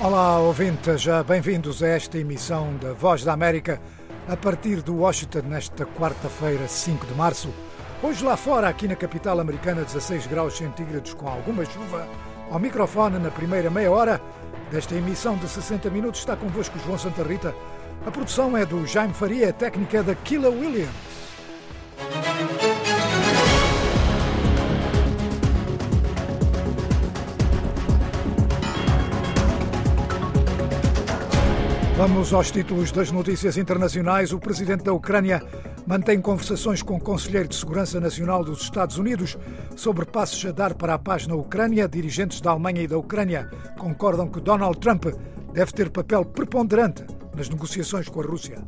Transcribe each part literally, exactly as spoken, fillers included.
Olá, ouvintes, bem-vindos a esta emissão da Voz da América a partir de Washington nesta quarta-feira, cinco de março. Hoje lá fora, aqui na capital americana, dezasseis graus centígrados com alguma chuva. Ao microfone, na primeira meia hora desta emissão de sessenta minutos, está convosco João Santa Rita. A produção é do Jaime Faria, a técnica é da Killa Williams. Vamos aos títulos das notícias internacionais. O presidente da Ucrânia mantém conversações com o conselheiro de Segurança Nacional dos Estados Unidos sobre passos a dar para a paz na Ucrânia. Dirigentes da Alemanha e da Ucrânia concordam que Donald Trump deve ter papel preponderante nas negociações com a Rússia.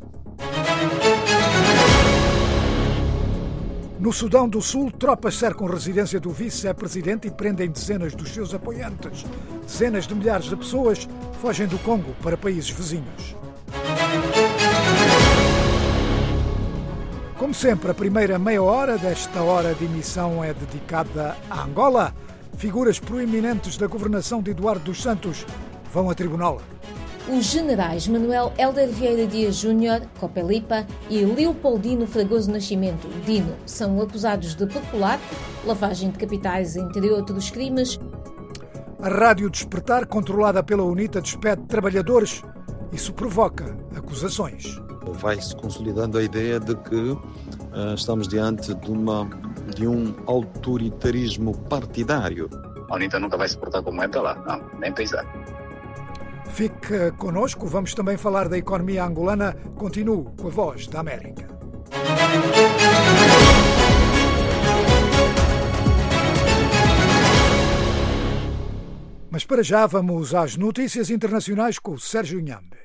No Sudão do Sul, tropas cercam residência do vice-presidente e prendem dezenas dos seus apoiantes. Dezenas de milhares de pessoas fogem do Congo para países vizinhos. Como sempre, a primeira meia hora desta hora de emissão é dedicada a Angola. Figuras proeminentes da governação de Eduardo dos Santos vão a tribunal. Os generais Manuel Helder Vieira Dias Júnior, Copelipa, e Leopoldino Fragoso Nascimento, Dino, são acusados de peculato, lavagem de capitais, entre outros crimes. A Rádio Despertar, controlada pela UNITA, despede trabalhadores. Isso provoca acusações. Vai-se consolidando a ideia de que uh, estamos diante de, uma, de um autoritarismo partidário. A UNITA nunca vai se portar como entra lá, não, nem pensar. Fique connosco, vamos também falar da economia angolana. Continuo com a Voz da América. Mas para já vamos às notícias internacionais com o Sérgio Nhambe.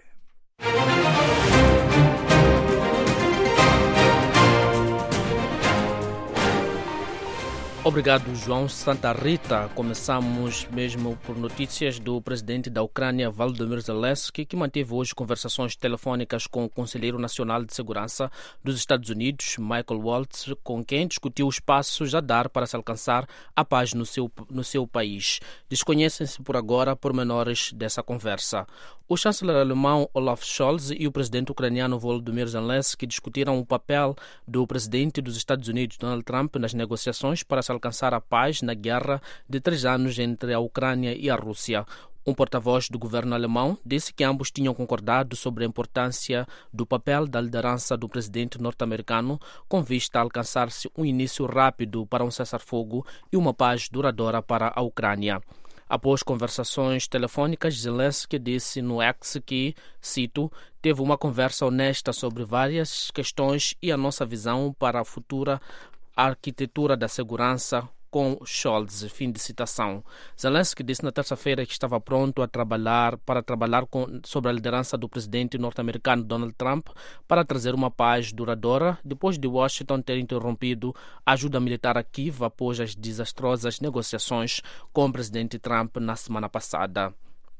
Obrigado, João Santa Rita. Começamos mesmo por notícias do presidente da Ucrânia, Volodymyr Zelensky, que manteve hoje conversações telefônicas com o Conselheiro Nacional de Segurança dos Estados Unidos, Michael Waltz, com quem discutiu os passos a dar para se alcançar a paz no seu, no seu país. Desconhecem-se por agora pormenores dessa conversa. O chanceler alemão Olaf Scholz e o presidente ucraniano Volodymyr Zelensky discutiram o papel do presidente dos Estados Unidos, Donald Trump, nas negociações para se alcançar a paz na guerra de três anos entre a Ucrânia e a Rússia. Um porta-voz do governo alemão disse que ambos tinham concordado sobre a importância do papel da liderança do presidente norte-americano com vista a alcançar-se um início rápido para um cessar-fogo e uma paz duradoura para a Ucrânia. Após conversações telefônicas, Zelensky disse no X que, cito, teve uma conversa honesta sobre várias questões e a nossa visão para a futura arquitetura da segurança com Scholz, fim de citação. Zelensky disse na terça-feira que estava pronto a trabalhar para trabalhar com, sobre a liderança do presidente norte-americano Donald Trump para trazer uma paz duradoura, depois de Washington ter interrompido a ajuda militar a Kiev após as desastrosas negociações com o presidente Trump na semana passada.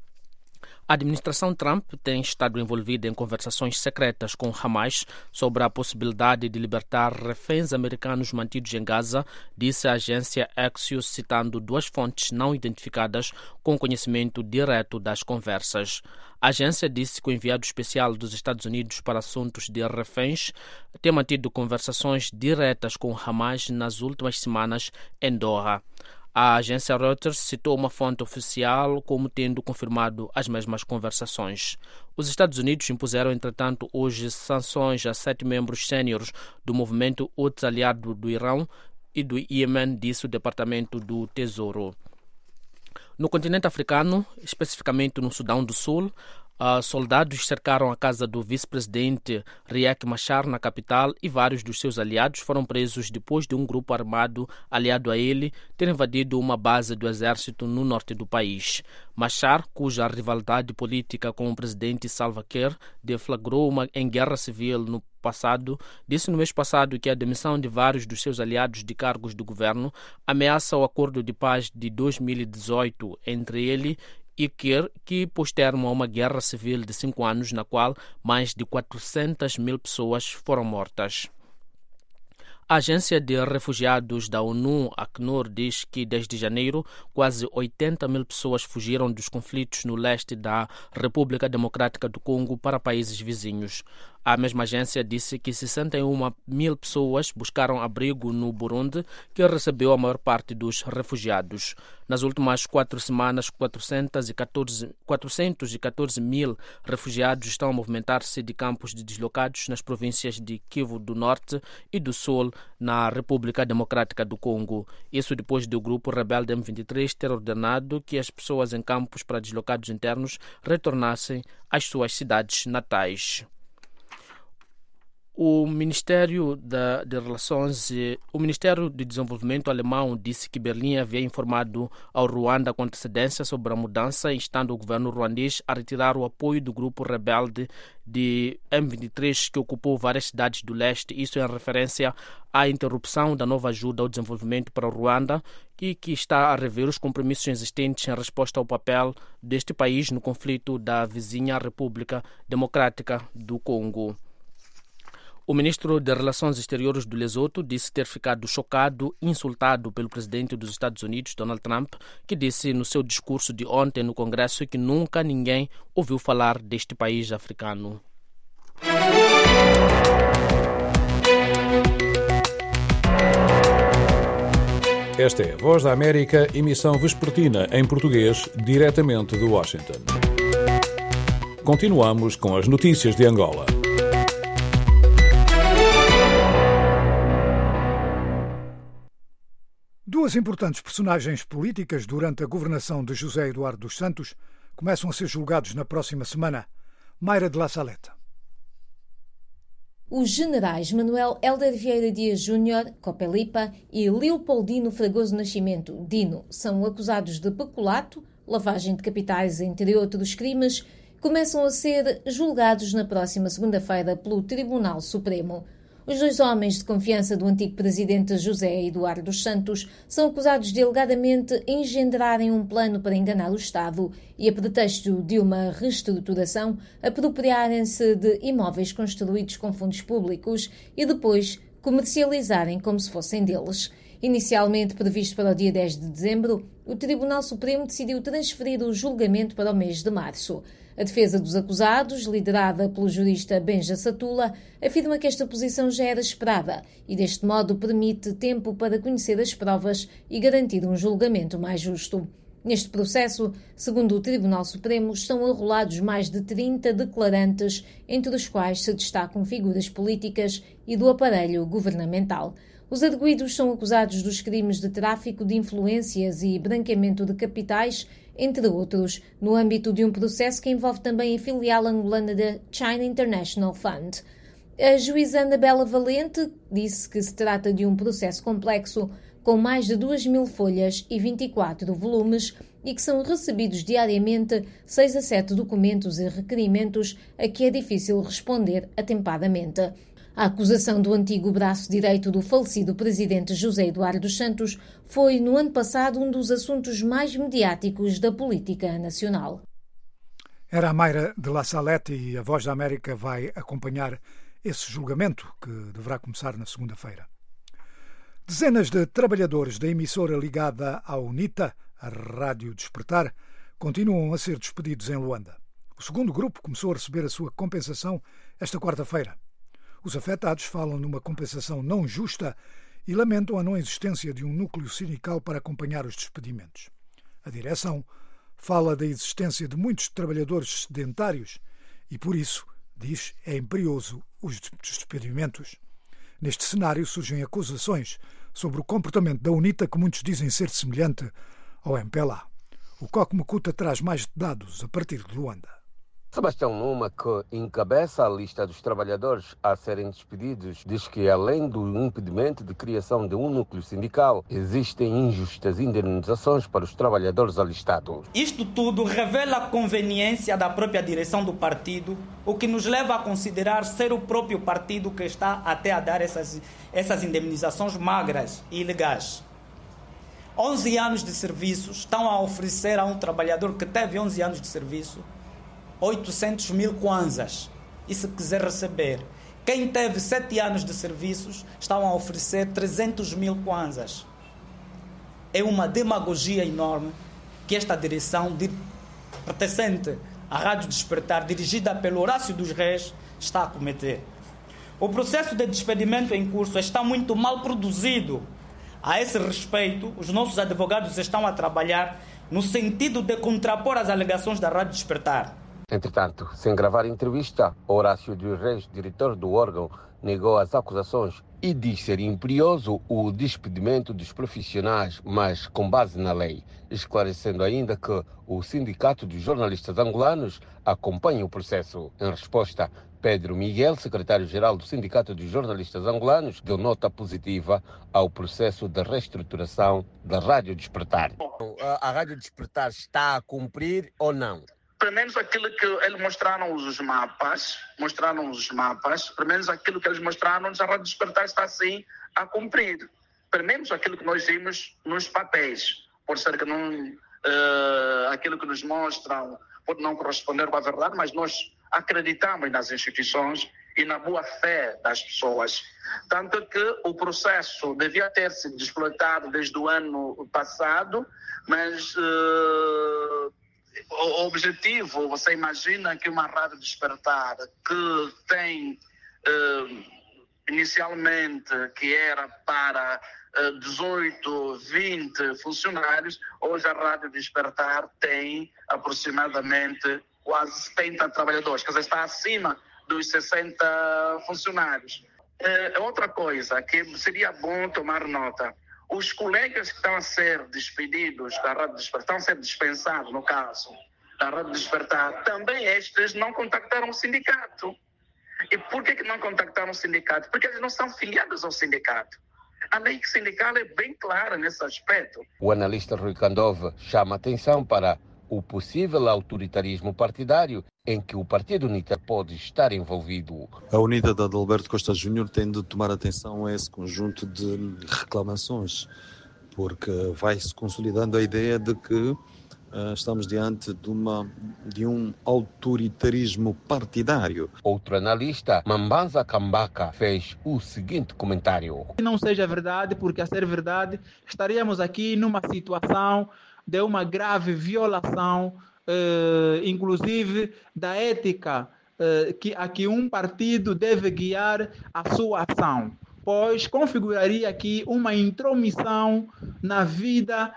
A administração Trump tem estado envolvida em conversações secretas com Hamas sobre a possibilidade de libertar reféns americanos mantidos em Gaza, disse a agência Axios, citando duas fontes não identificadas com conhecimento direto das conversas. A agência disse que o enviado especial dos Estados Unidos para assuntos de reféns tem mantido conversações diretas com Hamas nas últimas semanas em Doha. A agência Reuters citou uma fonte oficial como tendo confirmado as mesmas conversações. Os Estados Unidos impuseram, entretanto, hoje sanções a sete membros sêniores do movimento Houthi aliado do Irão e do Iêmen, disse o Departamento do Tesouro. No continente africano, especificamente no Sudão do Sul, Uh, soldados cercaram a casa do vice-presidente Riek Machar na capital e vários dos seus aliados foram presos depois de um grupo armado aliado a ele ter invadido uma base do exército no norte do país. Machar, cuja rivalidade política com o presidente Salva Kiir deflagrou uma em guerra civil no passado, disse no mês passado que a demissão de vários dos seus aliados de cargos do governo ameaça o acordo de paz de dois mil e dezoito entre ele e Kiir, que pôs termo a uma guerra civil de cinco anos, na qual mais de quatrocentas mil pessoas foram mortas. A agência de refugiados da ONU, Acnur, diz que desde janeiro quase oitenta mil pessoas fugiram dos conflitos no leste da República Democrática do Congo para países vizinhos. A mesma agência disse que sessenta e uma mil pessoas buscaram abrigo no Burundi, que recebeu a maior parte dos refugiados. Nas últimas quatro semanas, quatrocentos e catorze mil refugiados estão a movimentar-se de campos de deslocados nas províncias de Kivu do Norte e do Sul, na República Democrática do Congo. Isso depois do grupo rebelde M vinte e três ter ordenado que as pessoas em campos para deslocados internos retornassem às suas cidades natais. O Ministério de, de Relações, o Ministério de Desenvolvimento alemão disse que Berlim havia informado ao Ruanda com antecedência sobre a mudança, instando o governo ruandês a retirar o apoio do grupo rebelde de M vinte e três que ocupou várias cidades do leste, isso em referência à interrupção da nova ajuda ao desenvolvimento para o Ruanda e que está a rever os compromissos existentes em resposta ao papel deste país no conflito da vizinha República Democrática do Congo. O ministro de Relações Exteriores do Lesoto disse ter ficado chocado e insultado pelo presidente dos Estados Unidos, Donald Trump, que disse no seu discurso de ontem no Congresso que nunca ninguém ouviu falar deste país africano. Esta é a Voz da América, emissão vespertina em português, diretamente de Washington. Continuamos com as notícias de Angola. Duas importantes personagens políticas durante a governação de José Eduardo dos Santos começam a ser julgados na próxima semana. Mayra de La Saleta. Os generais Manuel Hélder Vieira Dias Júnior, Copelipa, e Leopoldino Fragoso Nascimento, Dino, são acusados de peculato, lavagem de capitais, entre outros crimes, começam a ser julgados na próxima segunda-feira pelo Tribunal Supremo. Os dois homens de confiança do antigo presidente José Eduardo dos Santos são acusados de alegadamente engendrarem um plano para enganar o Estado e, a pretexto de uma reestruturação, apropriarem-se de imóveis construídos com fundos públicos e depois comercializarem como se fossem deles. Inicialmente previsto para o dia dez de dezembro, o Tribunal Supremo decidiu transferir o julgamento para o mês de março. A defesa dos acusados, liderada pelo jurista Benja Satula, afirma que esta posição já era esperada e, deste modo, permite tempo para conhecer as provas e garantir um julgamento mais justo. Neste processo, segundo o Tribunal Supremo, estão arrolados mais de trinta declarantes, entre os quais se destacam figuras políticas e do aparelho governamental. Os arguidos são acusados dos crimes de tráfico de influências e branqueamento de capitais, entre outros, no âmbito de um processo que envolve também a filial angolana da China International Fund. A juíza Anabela Valente disse que se trata de um processo complexo, com mais de duas mil folhas e vinte e quatro volumes, e que são recebidos diariamente seis a sete documentos e requerimentos a que é difícil responder atempadamente. A acusação do antigo braço direito do falecido presidente José Eduardo dos Santos foi, no ano passado, um dos assuntos mais mediáticos da política nacional. Era a Mayra de La Salete e a Voz da América vai acompanhar esse julgamento, que deverá começar na segunda-feira. Dezenas de trabalhadores da emissora ligada à UNITA, a Rádio Despertar, continuam a ser despedidos em Luanda. O segundo grupo começou a receber a sua compensação esta quarta-feira. Os afetados falam numa compensação não justa e lamentam a não existência de um núcleo sindical para acompanhar os despedimentos. A direção fala da existência de muitos trabalhadores sedentários e, por isso, diz, é imperioso os despedimentos. Neste cenário surgem acusações sobre o comportamento da UNITA que muitos dizem ser semelhante ao M P L A. O Coque Macuta traz mais dados a partir de Luanda. Sebastião Numa, que encabeça a lista dos trabalhadores a serem despedidos, diz que, além do impedimento de criação de um núcleo sindical, existem injustas indenizações para os trabalhadores alistados. Isto tudo revela a conveniência da própria direção do partido, o que nos leva a considerar ser o próprio partido que está até a dar essas, essas indemnizações magras e ilegais. onze anos de serviço estão a oferecer a um trabalhador que teve onze anos de serviço oitocentos mil kwanzas. E se quiser receber, Quem teve sete anos de serviços estão a oferecer trezentos mil kwanzas. É uma demagogia enorme que esta direção de, pertencente à Rádio Despertar, dirigida pelo Horácio dos Reis, está a cometer. O processo de despedimento em curso está muito mal produzido. A esse respeito, os nossos advogados estão a trabalhar no sentido de contrapor as alegações da Rádio Despertar. Entretanto, sem gravar entrevista, Horácio dos Reis, diretor do órgão, negou as acusações e diz ser imperioso o despedimento dos profissionais, mas com base na lei, esclarecendo ainda que o Sindicato dos Jornalistas Angolanos acompanha o processo. Em resposta, Pedro Miguel, secretário-geral do Sindicato dos Jornalistas Angolanos, deu nota positiva ao processo de reestruturação da Rádio Despertar. A Rádio Despertar está a cumprir ou não? Pelo menos aquilo que eles mostraram os mapas, mostraram os mapas, pelo menos aquilo que eles mostraram, a Rádio Despertar está sim a cumprir. Pelo menos aquilo que nós vimos nos papéis. Pode ser que não, uh, aquilo que nos mostram pode não corresponder com a verdade, mas nós acreditamos nas instituições e na boa-fé das pessoas. Tanto que o processo devia ter sido explotado desde o ano passado, mas uh, o objetivo, você imagina que uma Rádio Despertar que tem uh, inicialmente que era para uh, dezoito, vinte funcionários, hoje a Rádio Despertar tem aproximadamente quase setenta trabalhadores, quer dizer, está acima dos sessenta funcionários. Uh, outra coisa que seria bom tomar nota, os colegas que estão a ser despedidos da Rádio Despertar, estão a ser dispensados, no caso, da Rádio Despertar, também estes não contactaram o sindicato. E por que, que não contactaram o sindicato? Porque eles não são filiados ao sindicato. A lei sindical é bem clara nesse aspecto. O analista Rui Candova chama atenção para o possível autoritarismo partidário em que o Partido UNITA pode estar envolvido. A UNITA de Adalberto Costa Júnior tem de tomar atenção a esse conjunto de reclamações, porque vai-se consolidando a ideia de que uh, estamos diante de, uma, de um autoritarismo partidário. Outro analista, Mambanza Kambaka, fez o seguinte comentário. Se não seja verdade, porque a ser verdade, estaríamos aqui numa situação de uma grave violação, eh, inclusive, da ética eh, que, a que um partido deve guiar a sua ação, pois configuraria aqui uma intromissão na vida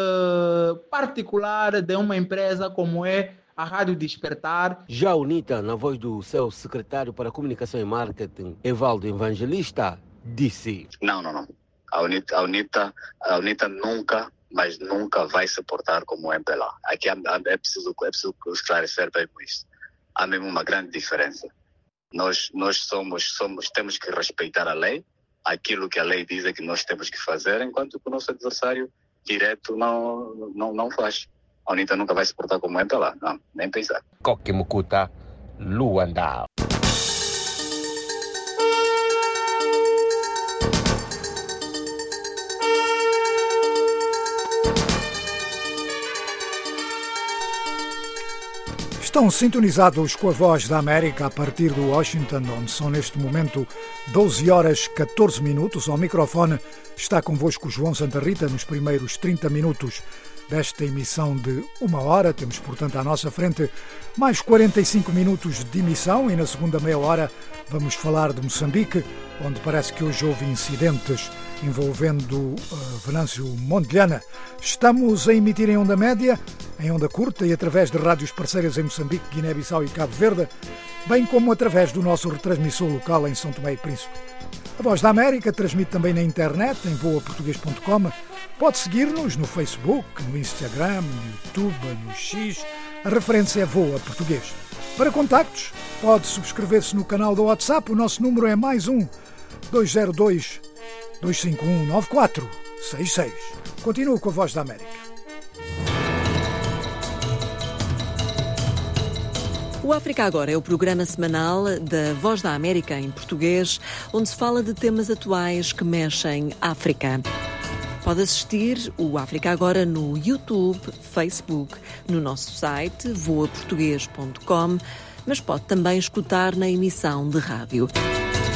eh, particular de uma empresa como é a Rádio Despertar. Já a UNITA, na voz do seu secretário para Comunicação e Marketing, Evaldo Evangelista, disse... Não, não, não. A UNITA, a UNITA, a UNITA nunca... mas nunca vai se portar como o M P L A. Aqui é, é, preciso, é preciso esclarecer bem isso. Há mesmo uma grande diferença. Nós, nós somos, somos, temos que respeitar a lei, aquilo que a lei diz é que nós temos que fazer, enquanto que o nosso adversário direto não, não, não faz. A UNITA nunca vai se portar como o M P L A, não, nem pensar. Coque Mucuta, Luanda. Estão sintonizados com a Voz da América a partir de Washington, onde são neste momento doze horas e catorze minutos. Ao microfone está convosco João Santa Rita nos primeiros trinta minutos desta emissão de uma hora. Temos, portanto, à nossa frente mais quarenta e cinco minutos de emissão e na segunda meia hora vamos falar de Moçambique, onde parece que hoje houve incidentes envolvendo uh, Venâncio Mondlane. Estamos a emitir em onda média, em onda curta e através de rádios parceiras em Moçambique, Guiné-Bissau e Cabo Verde, bem como através do nosso retransmissor local em São Tomé e Príncipe. A Voz da América transmite também na internet, em voa português ponto com. Pode seguir-nos no Facebook, no Instagram, no YouTube, no X. A referência é Voa Português. Para contactos, pode subscrever-se no canal do WhatsApp. O nosso número é mais um dois zero dois, dois cinco um, nove quatro seis seis. Continuo com a Voz da América. O África Agora é o programa semanal da Voz da América em português, onde se fala de temas atuais que mexem África. Pode assistir o África Agora no YouTube, Facebook, no nosso site voa português ponto com, mas pode também escutar na emissão de rádio.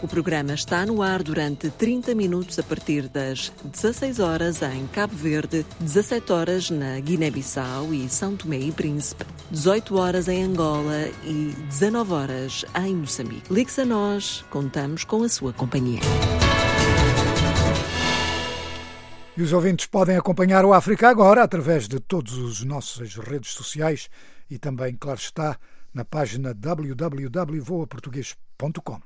O programa está no ar durante trinta minutos a partir das dezasseis horas em Cabo Verde, dezassete horas na Guiné-Bissau e São Tomé e Príncipe, dezoito horas em Angola e dezanove horas em Moçambique. Ligue-se a nós, contamos com a sua companhia. E os ouvintes podem acompanhar o África Agora através de todas as nossas redes sociais e também, claro está, na página w w w ponto voa português ponto com.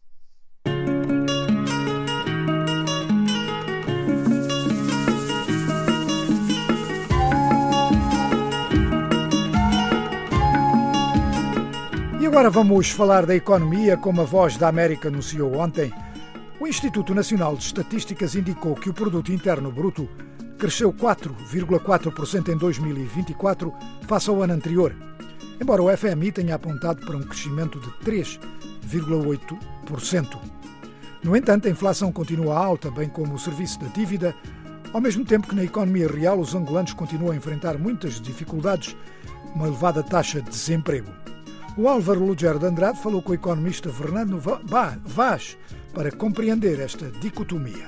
E agora vamos falar da economia, como a Voz da América anunciou ontem. O Instituto Nacional de Estatísticas indicou que o Produto Interno Bruto cresceu quatro vírgula quatro por cento em dois mil e vinte e quatro face ao ano anterior, embora o F M I tenha apontado para um crescimento de três vírgula oito por cento. No entanto, a inflação continua alta, bem como o serviço da dívida, ao mesmo tempo que na economia real os angolanos continuam a enfrentar muitas dificuldades, uma elevada taxa de desemprego. O Álvaro Lugero de Andrade falou com o economista Fernando Vaz para compreender esta dicotomia.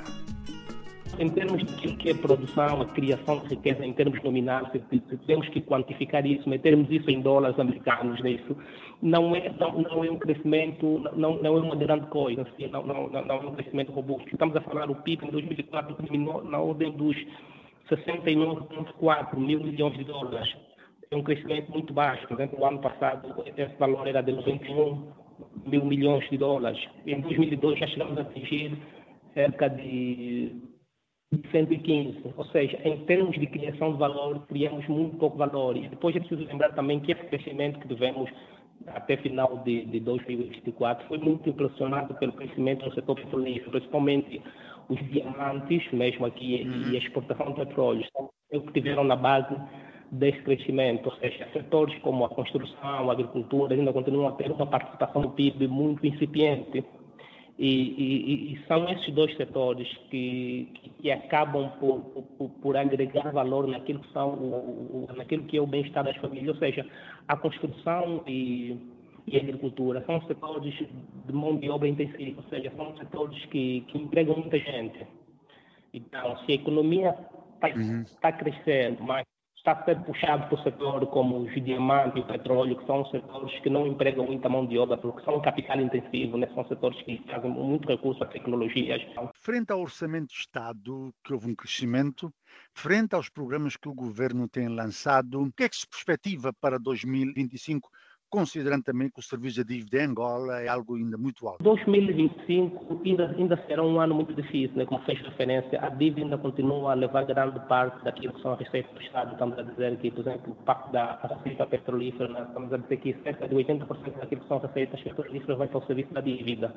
Em termos de que é a produção, a criação de riqueza, em termos nominais, temos que quantificar isso, metermos isso em dólares americanos, nisso, não é, não, não é um crescimento, não, não é uma grande coisa, assim, não, não, não é um crescimento robusto. Estamos a falar, o P I B em dois mil e quatro terminou na ordem dos sessenta e nove vírgula quatro mil milhões de dólares. É um crescimento muito baixo. Por exemplo, no ano passado, esse valor era de noventa e um mil milhões de dólares. Em dois mil e dois já chegamos a atingir cerca de cento e quinze. Ou seja, em termos de criação de valor, criamos muito pouco valor. E depois é preciso lembrar também que esse crescimento que tivemos até final de, de dois mil e vinte e quatro foi muito impulsionado pelo crescimento no setor petrolífero, principalmente os diamantes, mesmo aqui, uhum. e a exportação de petróleo, são o que tiveram na base desse crescimento, ou seja, setores como a construção, a agricultura ainda continuam a ter uma participação no P I B muito incipiente e, e, e são esses dois setores que, que, que acabam por, por, por agregar valor naquilo que, são, o, o, naquilo que é o bem-estar das famílias, ou seja, a construção e, e a agricultura são setores de mão de obra intensiva, ou seja, são setores que, que empregam muita gente. Então, se a economia está uhum. tá crescendo, mas está a ser puxado por setor como os diamantes e o petróleo, que são setores que não empregam muita mão de obra, porque são capital intensivo, né? São setores que fazem muito recurso a tecnologias. Frente ao orçamento de Estado, que houve um crescimento, frente aos programas que o governo tem lançado, o que é que se perspectiva para dois mil e vinte e cinco, considerando também que o serviço de dívida em Angola é algo ainda muito alto? dois mil e vinte e cinco ainda, ainda será um ano muito difícil, né? Como fez referência, a dívida ainda continua a levar grande parte daquilo que são as receitas do Estado. Estamos a dizer que, por exemplo, o pacto da receita petrolífera, né? Estamos a dizer que cerca de oitenta por cento daquilo que são receitas petrolíferas vai para o serviço da dívida.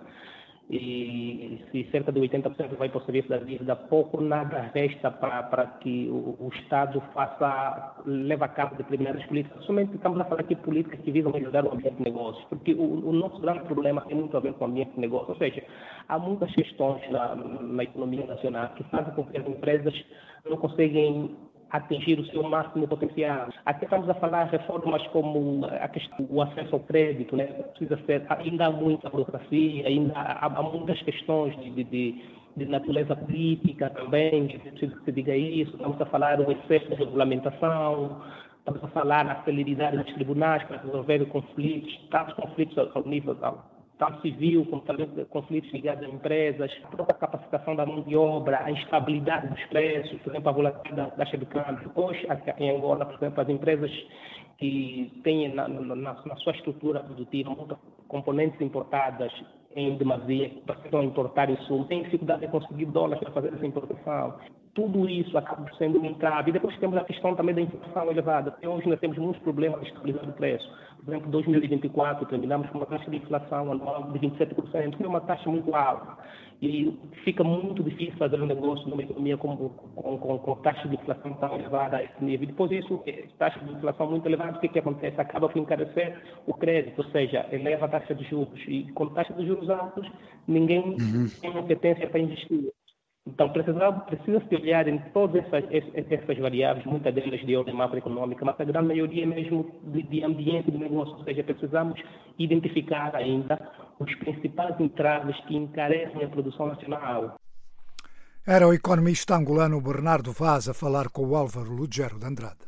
E se cerca de oitenta por cento vai para o serviço da dívida, pouco nada resta para, para que o, o Estado faça, leve a cabo determinadas políticas. Somente estamos a falar aqui de políticas que visam melhorar o ambiente de negócios, porque o, o nosso grande problema tem muito a ver com o ambiente de negócios, ou seja, há muitas questões na, na economia nacional que fazem com que as empresas não conseguem atingir o seu máximo potencial. Aqui estamos a falar de reformas como a questão, o acesso ao crédito, né? Precisa ser, ainda há muita burocracia, ainda há, há muitas questões de, de, de natureza política também, que precisa que se diga isso. Estamos a falar do excesso de regulamentação, estamos a falar da celeridade dos tribunais para resolver conflitos, tantos conflitos ao nível tanto civil como também conflitos ligados a empresas, a própria capacitação da mão de obra, a instabilidade dos preços, por exemplo, a volatilidade da taxa de câmbio. Hoje, em Angola, por exemplo, as empresas que têm na, na, na sua estrutura produtiva muitas componentes importadas em demasia, que precisam importar insumos, têm dificuldade de conseguir dólares para fazer essa importação. Tudo isso acaba sendo um entrave. E depois temos a questão também da inflação elevada. Até hoje nós temos muitos problemas de estabilizar o preço. Por exemplo, em dois mil e vinte e quatro terminamos com uma taxa de inflação anual de vinte e sete por cento, que é uma taxa muito alta. E fica muito difícil fazer um negócio numa economia com, com, com, com taxa de inflação tão elevada a esse nível. Depois disso, taxa de inflação muito elevada, o que, que acontece? Acaba por encarecer o crédito, ou seja, eleva a taxa de juros. E com taxa de juros altos, ninguém uhum. tem competência para investir. Então, precisa, precisa se olhar em todas essas, essas variáveis, muitas delas de ordem macroeconômica, mas a grande maioria mesmo de, de ambiente de negócio, ou seja, precisamos identificar ainda os principais entraves que encarecem a produção nacional. Era o economista angolano Bernardo Vaz a falar com o Álvaro Lugero de Andrade.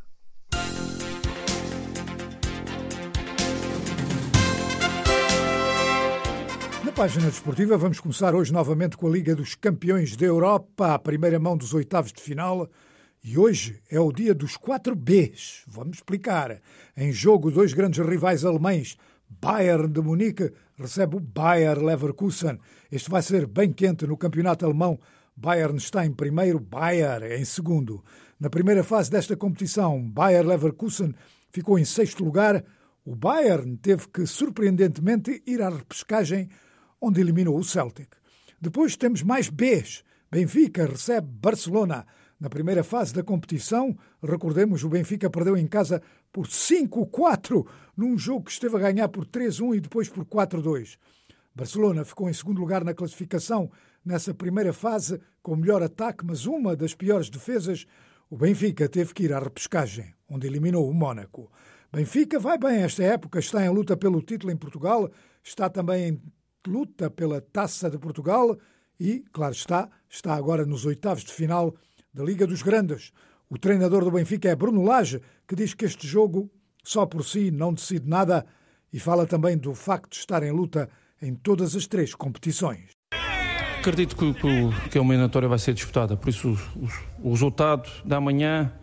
Na página desportiva vamos começar hoje novamente com a Liga dos Campeões da Europa, a primeira mão dos oitavos de final. E hoje é o dia dos quatro Bs. Vamos explicar. Em jogo, dois grandes rivais alemães. Bayern de Munique recebe o Bayer Leverkusen. Este vai ser bem quente no campeonato alemão. Bayern está em primeiro, Bayer em segundo. Na primeira fase desta competição, Bayer Leverkusen ficou em sexto lugar. O Bayern teve que, surpreendentemente, ir à repescagem, onde eliminou o Celtic. Depois temos mais Bs. Benfica recebe Barcelona. Na primeira fase da competição, recordemos, o Benfica perdeu em casa por cinco a quatro, num jogo que esteve a ganhar por três a um e depois por quatro a dois. Barcelona ficou em segundo lugar na classificação nessa primeira fase, com o melhor ataque, mas uma das piores defesas. O Benfica teve que ir à repescagem, onde eliminou o Mónaco. Benfica vai bem esta época, está em luta pelo título em Portugal, está também em luta pela Taça de Portugal e, claro está, está agora nos oitavos de final da Liga dos Grandes. O treinador do Benfica é Bruno Lage, que diz que este jogo, só por si, não decide nada e fala também do facto de estar em luta em todas as três competições. Acredito que, que, que a eliminatória vai ser disputada, por isso o, o, o resultado da manhã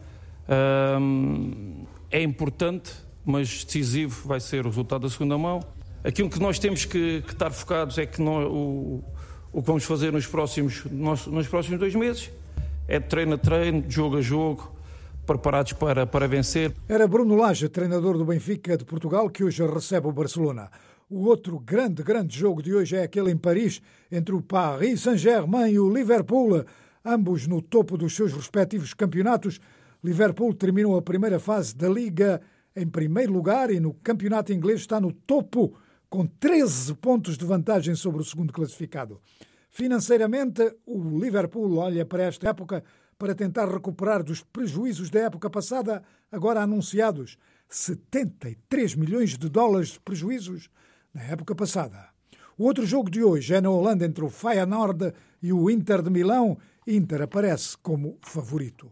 hum, é importante, mas decisivo vai ser o resultado da segunda mão. Aquilo que nós temos que, que estar focados é que nós, o, o que vamos fazer nos próximos, nos, nos próximos dois meses é de treino a treino, de jogo a jogo, preparados para, para vencer. Era Bruno Lage, treinador do Benfica de Portugal, que hoje recebe o Barcelona. O outro grande, grande jogo de hoje é aquele em Paris, entre o Paris Saint-Germain e o Liverpool, ambos no topo dos seus respectivos campeonatos. Liverpool terminou a primeira fase da Liga em primeiro lugar e no campeonato inglês está no topo, com treze pontos de vantagem sobre o segundo classificado. Financeiramente, o Liverpool olha para esta época para tentar recuperar dos prejuízos da época passada, agora anunciados. setenta e três milhões de dólares de prejuízos na época passada. O outro jogo de hoje é na Holanda entre o Feyenoord e o Inter de Milão. Inter aparece como favorito.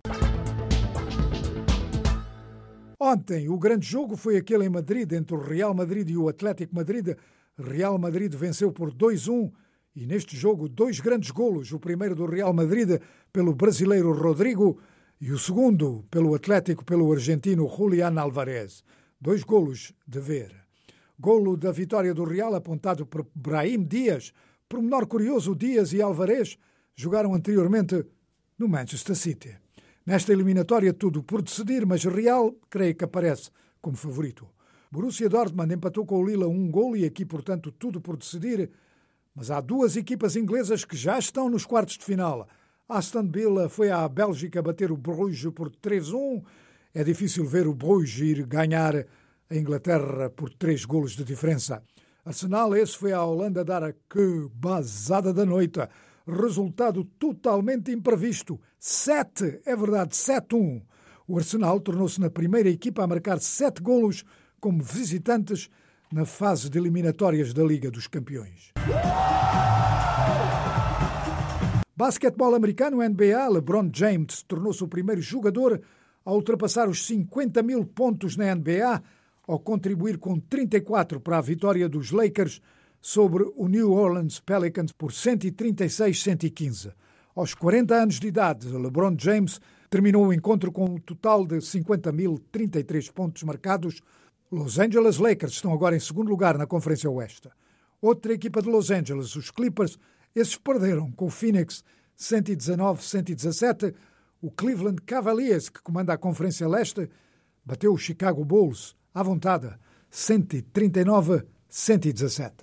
Ontem, o grande jogo foi aquele em Madrid, entre o Real Madrid e o Atlético Madrid. Real Madrid venceu por dois a um e neste jogo dois grandes golos. O primeiro do Real Madrid pelo brasileiro Rodrigo e o segundo pelo Atlético pelo argentino Julián Álvarez. Dois golos de ver. Golo da vitória do Real apontado por Brahim Dias. Por menor curioso, Dias e Álvarez jogaram anteriormente no Manchester City. Nesta eliminatória tudo por decidir, mas Real creio que aparece como favorito. Borussia Dortmund empatou com o Lille a um golo e aqui, portanto, tudo por decidir. Mas há duas equipas inglesas que já estão nos quartos de final. Aston Villa foi à Bélgica bater o Bruges por três a um. É difícil ver o Bruges ir ganhar a Inglaterra por três golos de diferença. Arsenal, esse foi à Holanda dar a que basada da noite. Resultado totalmente imprevisto. sete, é verdade, sete a um. O Arsenal tornou-se na primeira equipa a marcar sete golos como visitantes na fase de eliminatórias da Liga dos Campeões. Basquetebol americano, N B A, LeBron James tornou-se o primeiro jogador a ultrapassar os cinquenta mil pontos na N B A, ao contribuir com trinta e quatro para a vitória dos Lakers sobre o New Orleans Pelicans por cento e trinta e seis a cento e quinze. Aos quarenta anos de idade, LeBron James terminou o encontro com um total de cinquenta mil e trinta e três pontos marcados. Los Angeles Lakers estão agora em segundo lugar na Conferência Oeste. Outra equipa de Los Angeles, os Clippers, esses perderam com o Phoenix cento e dezanove a cento e dezassete. O Cleveland Cavaliers, que comanda a Conferência Leste, bateu o Chicago Bulls à vontade, cento e trinta e nove a cento e dezassete.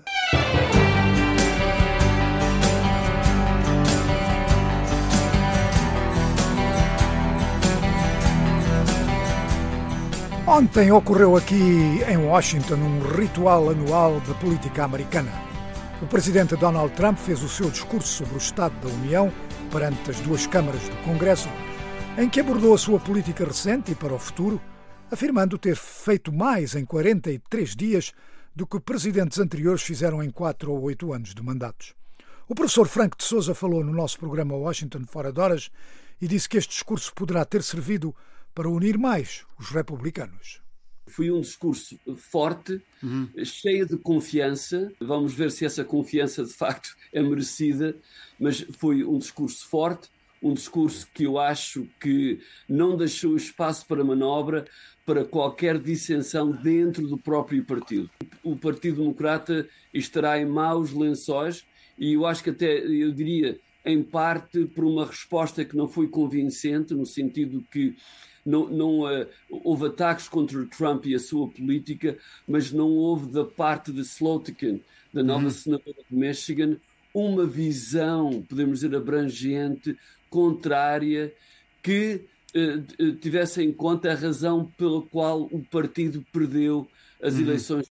Ontem ocorreu aqui em Washington um ritual anual da política americana. O presidente Donald Trump fez o seu discurso sobre o Estado da União perante as duas câmaras do Congresso, em que abordou a sua política recente e para o futuro, afirmando ter feito mais em quarenta e três dias do que presidentes anteriores fizeram em quatro ou oito anos de mandatos. O professor Franco de Sousa falou no nosso programa Washington Fora de Horas e disse que este discurso poderá ter servido para unir mais os republicanos. Foi um discurso forte, uhum. cheio de confiança. Vamos ver se essa confiança de facto é merecida, mas foi um discurso forte, um discurso que eu acho que não deixou espaço para manobra, para qualquer dissensão dentro do próprio partido. O Partido Democrata estará em maus lençóis e eu acho que até, eu diria, em parte por uma resposta que não foi convincente, no sentido que Não, não uh, houve ataques contra o Trump e a sua política, mas não houve da parte de Slotkin, da nova uhum. senadora de Michigan, uma visão, podemos dizer, abrangente, contrária, que uh, tivesse em conta a razão pela qual o partido perdeu as uhum. eleições.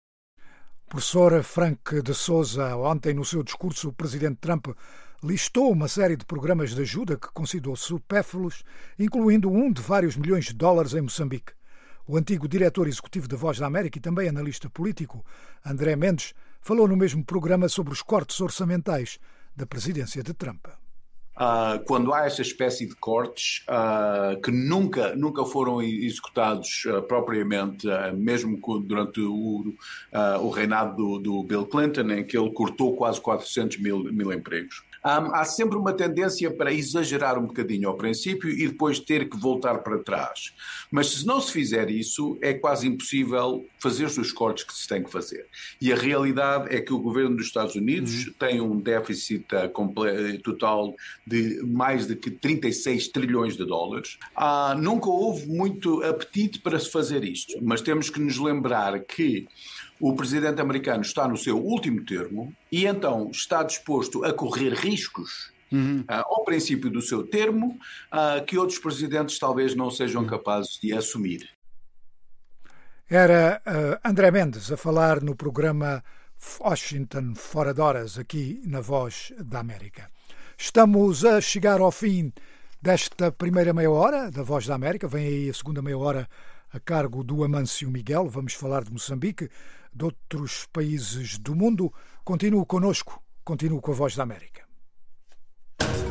Professor Franco de Sousa, ontem no seu discurso o presidente Trump listou uma série de programas de ajuda que considerou supérfluos, incluindo um de vários milhões de dólares em Moçambique. O antigo diretor executivo da Voz da América e também analista político, André Mendes, falou no mesmo programa sobre os cortes orçamentais da presidência de Trump. Uh, quando há essa espécie de cortes uh, que nunca, nunca foram executados uh, propriamente, uh, mesmo durante o, uh, o reinado do, do Bill Clinton, em que ele cortou quase quatrocentos mil, mil empregos. Um, há sempre uma tendência para exagerar um bocadinho ao princípio e depois ter que voltar para trás. Mas se não se fizer isso, é quase impossível fazer os cortes que se tem que fazer. E a realidade é que o governo dos Estados Unidos uhum. tem um déficit uh, total de mais de trinta e seis trilhões de dólares. Uh, nunca houve muito apetite para se fazer isto, mas temos que nos lembrar que o presidente americano está no seu último termo e então está disposto a correr riscos uhum. uh, ao princípio do seu termo uh, que outros presidentes talvez não sejam capazes de assumir. Era uh, André Mendes a falar no programa Washington Fora de Horas, aqui na Voz da América. Estamos a chegar ao fim desta primeira meia hora da Voz da América. Vem aí a segunda meia hora a cargo do Amâncio Miguel. Vamos falar de Moçambique, de outros países do mundo. Continue connosco, continue com a Voz da América.